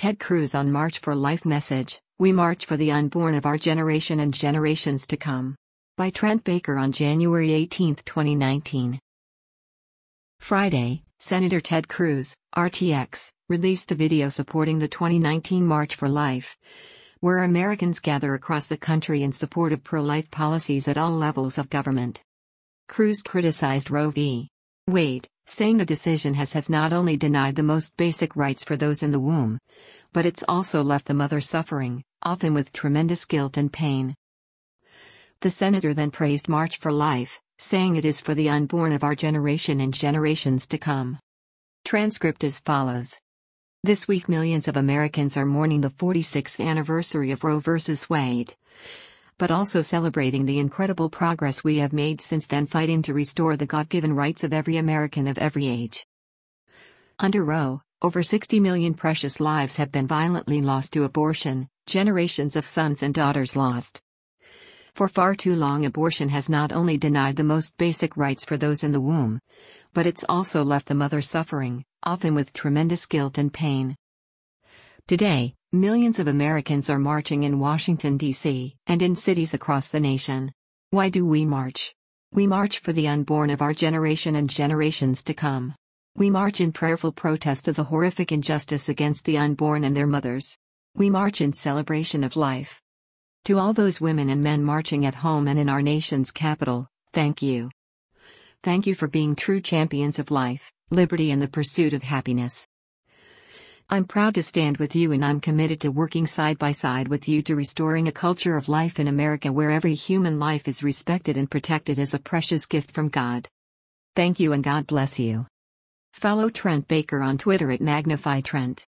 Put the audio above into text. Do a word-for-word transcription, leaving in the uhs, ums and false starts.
Ted Cruz on March for Life message, "We march for the unborn of our generation and generations to come." By Trent Baker on January eighteenth, twenty nineteen. Friday, Senator Ted Cruz, R T X, released a video supporting the twenty nineteen March for Life, where Americans gather across the country in support of pro-life policies at all levels of government. Cruz criticized Roe v. Wade, saying the decision has, has not only denied the most basic rights for those in the womb, but it's also left the mother suffering, often with tremendous guilt and pain. The senator then praised March for Life, saying it is for the unborn of our generation and generations to come. Transcript as follows. This week millions of Americans are mourning the forty-sixth anniversary of Roe v. Wade, but also celebrating the incredible progress we have made since then, fighting to restore the God-given rights of every American of every age. Under Roe, over sixty million precious lives have been violently lost to abortion, generations of sons and daughters lost. For far too long, abortion has not only denied the most basic rights for those in the womb, but it's also left the mother suffering, often with tremendous guilt and pain. Today, millions of Americans are marching in Washington, D C, and in cities across the nation. Why do we march? We march for the unborn of our generation and generations to come. We march in prayerful protest of the horrific injustice against the unborn and their mothers. We march in celebration of life. To all those women and men marching at home and in our nation's capital, thank you. Thank you for being true champions of life, liberty, and the pursuit of happiness. I'm proud to stand with you, and I'm committed to working side by side with you to restoring a culture of life in America where every human life is respected and protected as a precious gift from God. Thank you and God bless you. Follow Trent Baker on Twitter at Magnify Trent.